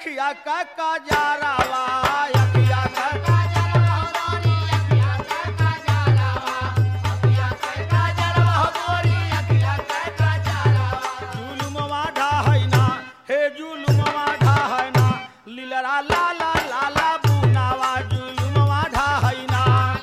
अखिया का काजरावा अखिया का जुलुमवा ढाहैना हे जुलुमवा ढाहैना लीलरा लाला लाला बुनावा जुलुमवा ढाहैना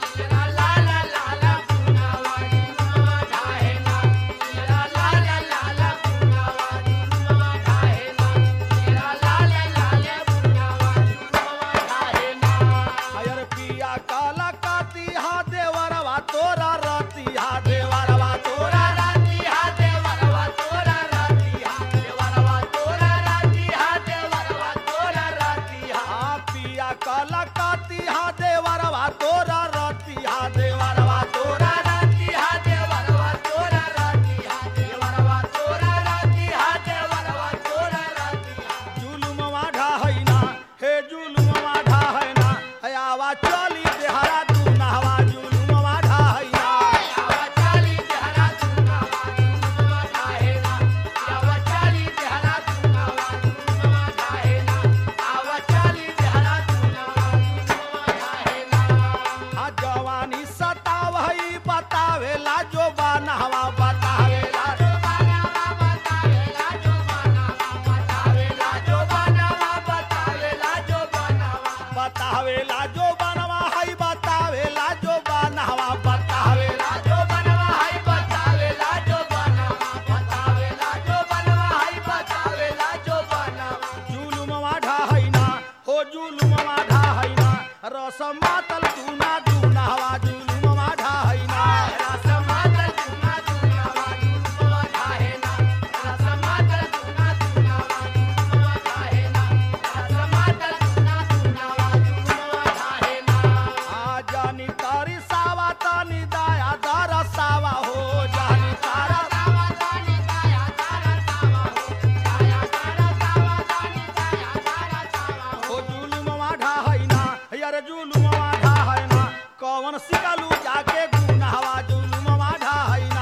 अयर पिया काला काती हा देवरवा तोरा रती हा देवरवा तोरा रती हा देवरवा तोरा रती हा देवरवा तोरा रती हा देवरवा तोरा रती हा पिया काला काती हा देवरवा तोरा रती हा देवरवा तोरा रती हा देवरवा तोरा रती हा देवरवा तोरा रती हा देवरवा तोरा रती जुलुमवा ढाहैना हे जुलुमवा ढाहैना आवा चली देहरा तू नहवा जुलुमवा ढाहैना आवा चली देहरा तू नहवा जुलुमवा ढाहैना आवा चली देहरा तू नहवा जुलुमवा ढाहैना आवा चली देहरा तू नहवा जुलुमवा ढाहैना आ जवानी सतावई बतावेला जो बनहवा बतावेला जो बनहवा बतावेला जो बनहवा बतावेला जो बनहवा बतावेला जो बनहवा बतावेला जो बनवा है बतावेला जो बनहवा बतावेला जो बनवा है बतावेला जो बनवा बतावेला जो बनवा है बतावेला जो बनवा जुलुमवा ढाहैना हो जुलुमवा ढाहैना रस मातल दूना दूनहवा जुलुमवा ढाहैना रस मातल दूना दूनहवा जुलुमवा ढाहैना रस मातल दूना दूनहवा जुलुमवा ढाहैना रस मातल दूना दूनहवा जुलुमवा ढाहैना आ जानी तारी सावा तानी दाया दारा सावा हो जानी तारा सावा तानी दाया दारा सावा हो दाया दारा सावा तानी दाया दारा सावा हो जुलुमवा ढाहैना यार जुलुमवा ढाहैना कौन सिकलू जाके गुनहवा जुलुमवा ढाहैना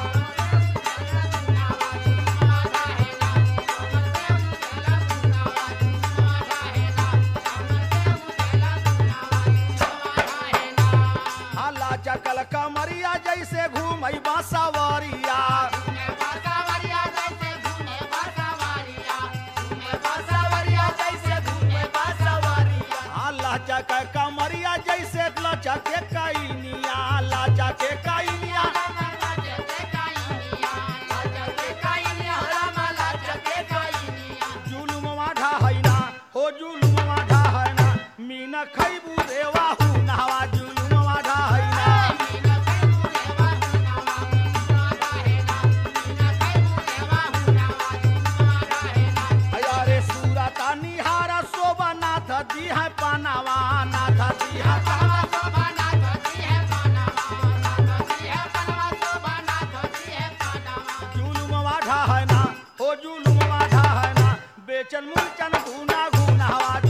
आला चकल कमरिया जैसे घूमई बांसवरिया आला चक कमरिया जैसे लचके कैनिया लचके कैनिया जुलुमवा ढाहैना हो जुलुमवा ढाहैना मीना खैबू देवा हु नहवा जुलुमवा ढाहैना अरे सूरता निहारा शोभनाथ दी है पनावा नाथ दी है पनावा शोभनाथ दी है पनावा नाथ दी है पनावा शोभनाथ दी है पनावा जुलुमवा ढाहैना हो जुलुमवा ढाहैना बेचन मुचन घूना घूना हवा